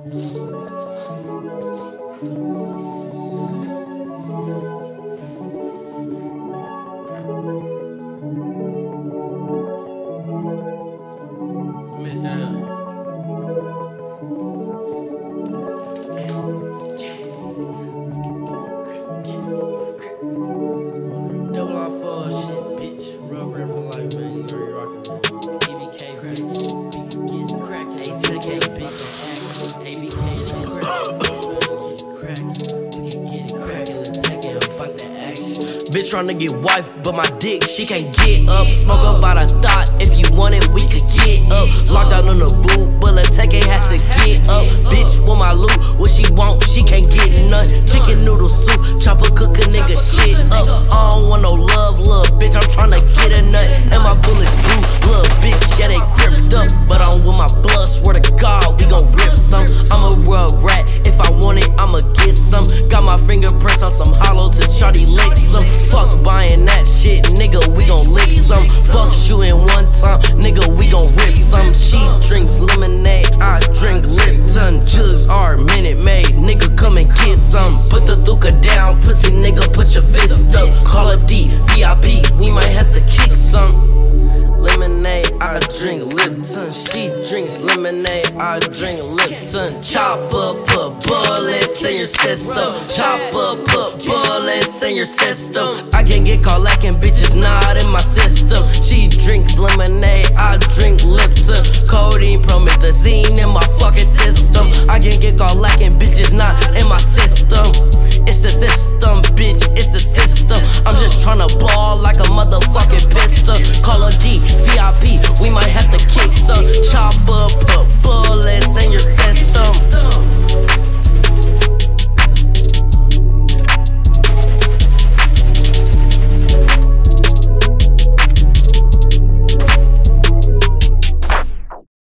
Double R for shit, bitch. Real rap for life, man. You know you rockin', man. ABK, crack. Get it crackin'. A2K, bitch. ABK, crack. We can get it crackin'. Let's take it up out that action. Bitch tryna get wife, but my dick, she can't get up. Smoke up out a thought. If you want it, we could get up. Locked out on the boot, but let's take it, have to get up. Bitch want my loot, what she want, she can't get none. Chicken noodle soup, chopper cook a nigga shit up. I don't want no love, little bitch, I'm tryna get a nut. And my bullets blue, little bitch, yeah, they gripped up. But I'm with my blood, swear to God, we gon' rip some. I'm a world rat, if I want it, I'ma get some. Got my fingerprints on some hollow till shawty lick some. Fuck buying that shit, nigga, we gon' lick some. Fuck shooting one time, nigga, we gon' rip some. She drinks lemonade, I drink Lipton. Jugs are Minute Maid, nigga, come and get some. Put the Thuka down, pussy nigga, put your fist up. Call a D, VIP, we might have to kick some. Lemonade, I drink Lipton. She drinks lemonade, I drink Lipton. Chopper, put bullets in your system. Chopper, put bullets in your system. I can get caught lacking, bitches not in my system. She drinks lemonade, I drink Lipton. Codeine, promethazine in my fucking system. I can get caught lacking, bitches not in my system. It's the system, bitch, it's the system. I'm just tryna ball like a motherfucking pistol. Call a D, VIP, we might have to kick some. Chopper, put bullets